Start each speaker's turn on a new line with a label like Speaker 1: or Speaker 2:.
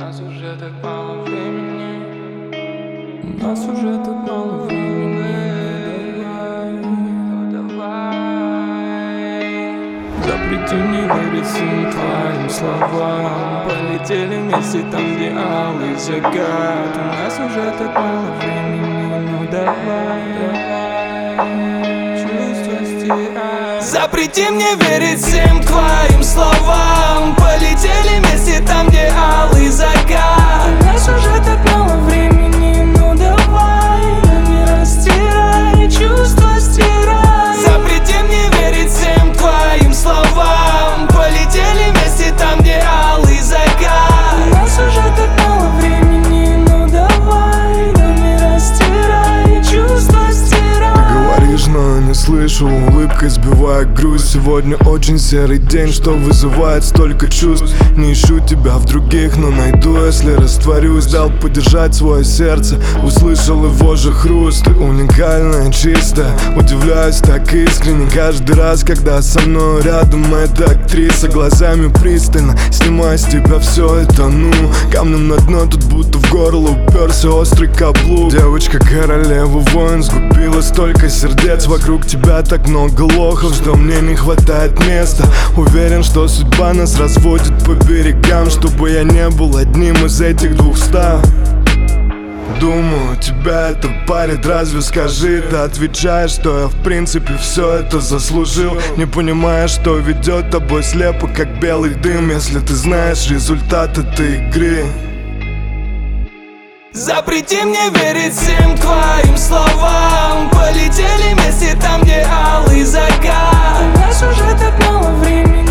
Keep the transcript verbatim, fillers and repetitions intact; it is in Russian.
Speaker 1: нас уже так мало времени. У нас уже так мало времени. Давай, давай. Запрети мне верить всем твоим словам. Полетели вместе там, где алый закат. У нас уже так мало времени. Ну давай, давай. Чувства стирай. Запрети мне верить всем твоим словам. Полетели вместе там, где алый закат. У нас уже так мало времени. Ну давай, да не растирай, чувства стирай. Запрети мне верить всем твоим словам. Полетели вместе там, где алый закат. У нас уже так мало времени. Ну давай, да не растирай, чувства стирай.
Speaker 2: Ты говоришь, но не слышу, улыбкой сбивая грусть. Сегодня очень серый день, что вызывает столько чувств. Не ищу тебя в других, но найду, если растворюсь. Дал подержать свое сердце, услышал его же хруст. Ты уникальная, чистая, удивляюсь так искренне каждый раз, когда со мной рядом эта актриса. Глазами пристально снимая с тебя все это, ну камнем на дно, тут будто в горло уперся острый каблук. Девочка королева воин, сгубила столько сердец. Вокруг тебя так много лохов, что мне не хватает места. Уверен, что судьба нас разводит по берегам, чтобы я не был одним из этих двухста. Думаю, тебя это парит, разве скажи? Ты отвечаешь, что я в принципе все это заслужил. Не понимая, что ведет тобой слепо, как белый дым, если ты знаешь результат этой игры.
Speaker 1: Запрети мне верить всем твоим словам. Полетели вместе там, где алый закат. У нас уже так мало времени.